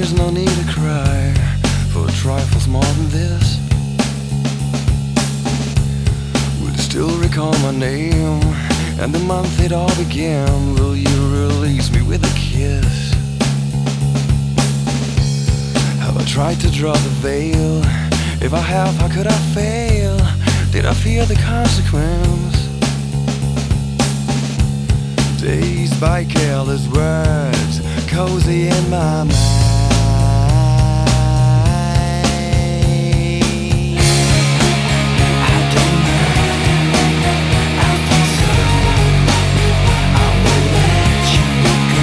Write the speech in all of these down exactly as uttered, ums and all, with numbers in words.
there's no need to cry for trifles more than this. Will you still recall my name and the month it all began? Will you release me with a kiss? Have I tried to draw the veil? If I have, how could I fail? Did I fear the consequence? Dazed by careless words, cozy in my mind. I don't mind, I think so. I will let you go.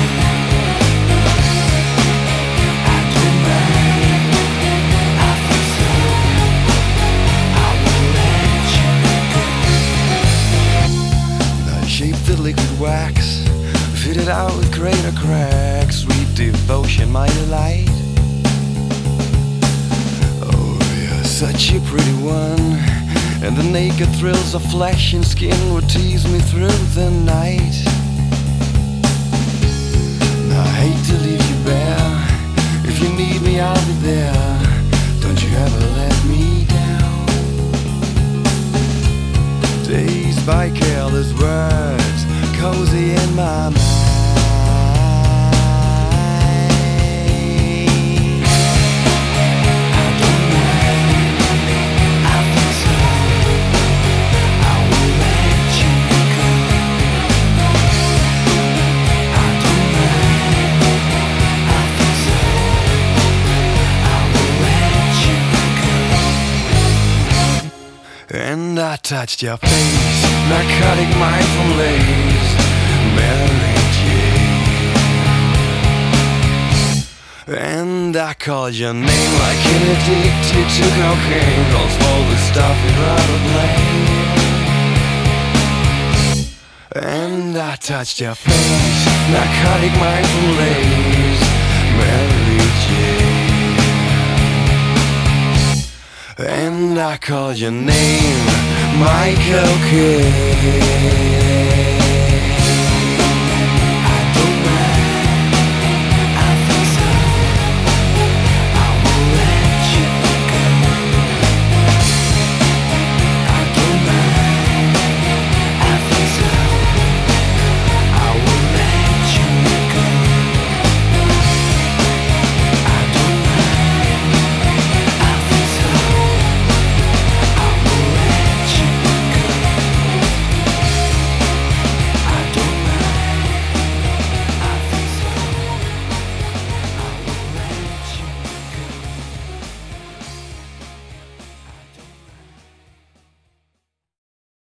I don't mind, I think so. I will let you go. I shaped the liquid wax, fitted out with greater cracks. Sweet devotion, my delight. Oh, you're such a pretty one, and the naked thrills of flesh and skin would tease me through the night. Now, I hate to leave you bare. If you need me, I'll be there. Don't you ever let me down. Dazed by careless words, cozy in my mind. I don't mind, I think so. I will let you go. I don't mind, I think so. I will let you go. And I touched your face, narcotic mindful lace, Mary Jane. And I called your name like an addicted to cocaine, calls for the stuff you'd rather blame. And I touched your face, narcotic mindful lace, Mary Jane. And I called your name, my cocaine.